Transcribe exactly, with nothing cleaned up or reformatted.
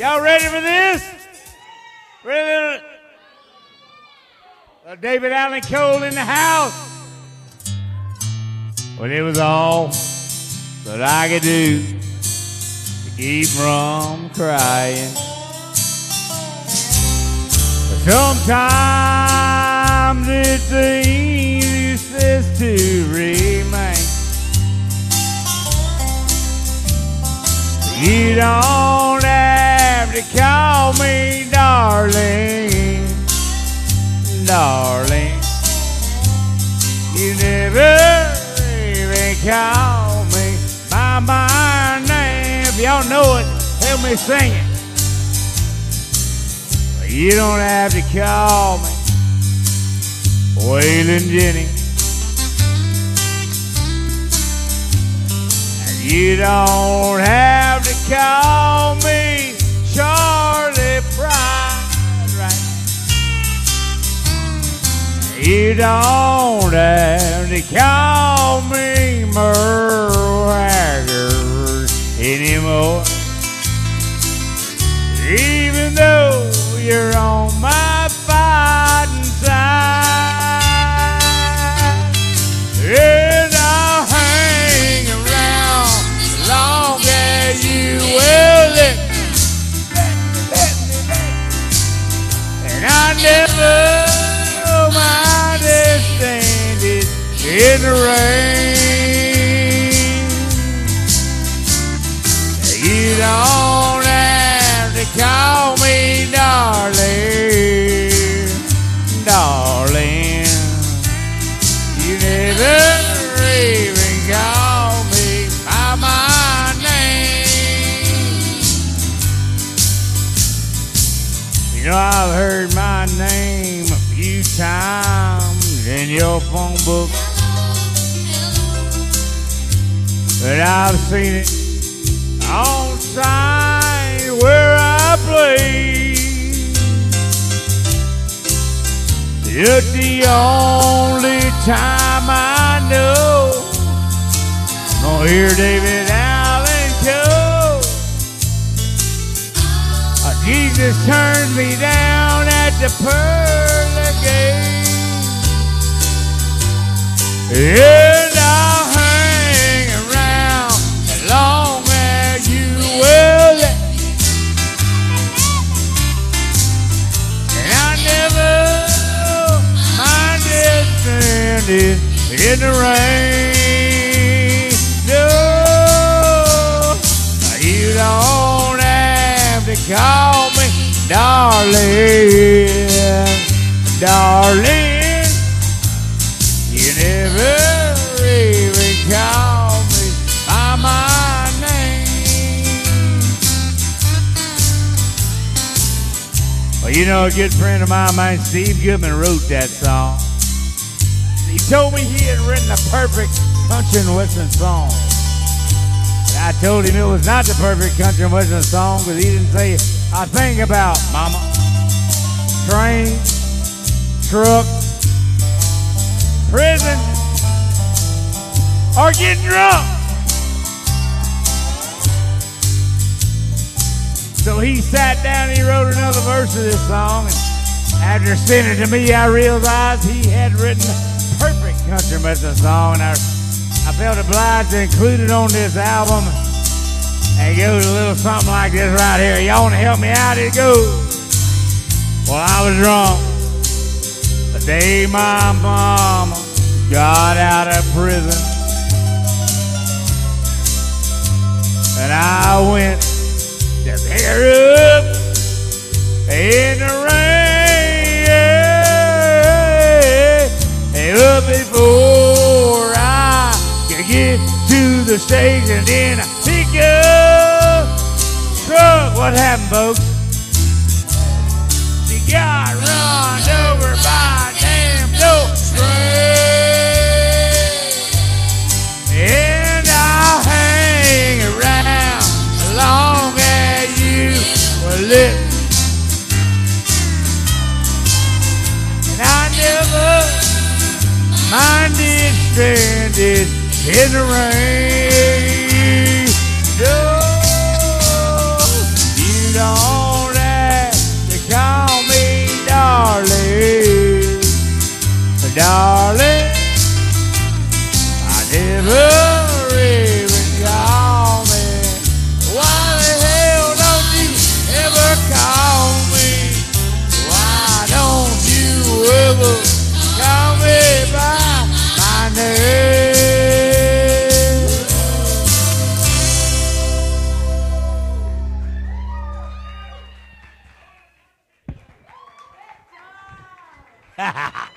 Y'all ready for this? Ready? Uh, David Allen Cole in the house. Well, it was all that I could do to keep from crying. Sometimes it's easiest to remain. You don't have to call me darling, darling. You never even call me by my name. If y'all know it, help me sing it. You don't have to call me Waylon Jennings. And you don't have to call me Charlie Pride, right? You don't have to call me Merle Haggard anymore. Even though you're on my fighting side, and I'll hang around as long as you will let me, let me, let me, let me. And I never mind standing in the rain. You don't have to call me darling, darling. You never even call me by my name. You know, I've heard my name a few times in your phone book, but I've seen it on signs where I play. It's the only time I know I'm gonna hear David Allen Cole. Oh, Jesus turns me down at the pearly gate, and I'll hang around as long as you will let me. And I never standing in the rain. No, you don't have to call me darling, darling. You never even call me by my name. Well, you know, a good friend of mine, mine Steve Goodman, wrote that song. He told me he had written a perfect country and western song. And I told him it was not the perfect country and western song because he didn't say a thing about mama, train, truck, prison, or getting drunk. So he sat down and he wrote another verse of this song. And after sending it to me, I realized he had written perfect country western song, and I, I felt obliged to include it on this album. And it goes a little something like this right here. Y'all want to help me out? It goes. Well, I was drunk the day my mama got out of prison, and I went to pick her up in the rain. Up before I could get to the station, then I pick up truck. What happened, folks? She got run over by a damn dope train, and I'll hang around as long as you will let me. And I never minded stranded in the rain. No, you don't ever even call me? Why the hell don't you ever call me? Why don't you ever call me by my name? Ha ha ha.